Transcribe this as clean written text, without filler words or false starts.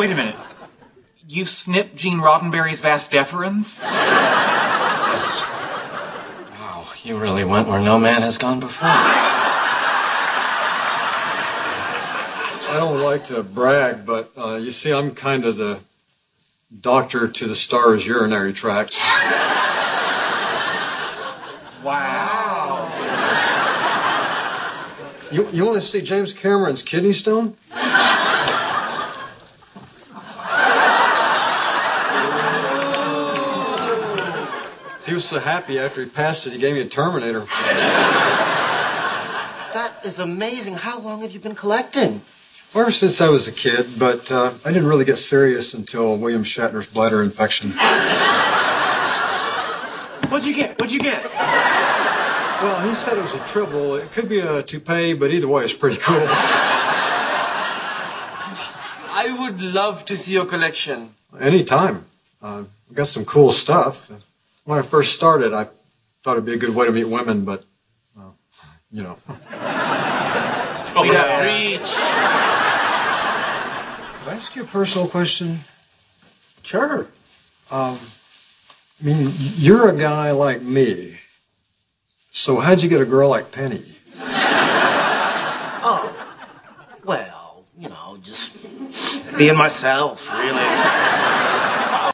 Wait a minute. You snipped Gene Roddenberry's vas deferens? Yes. Wow, you really went where no man has gone before. I don't like to brag, but you see, I'm kind of the doctor to the star's urinary tracts. Wow. You want to see James Cameron's kidney stone? He was so happy after he passed it, he gave me a Terminator. That is amazing. How long have you been collecting? Ever since I was a kid, but I didn't really get serious until William Shatner's bladder infection. What'd you get? Well, he said it was a tribble. It could be a toupee, but either way, it's pretty cool. I would love to see your collection. Anytime. I've got some cool stuff. When I first started, I thought it'd be a good way to meet women, but, you know. Oh, Yeah, preach. Could I ask you a personal question? Sure. I mean, you're a guy like me. So how'd you get a girl like Penny? Oh, well, just being myself, really.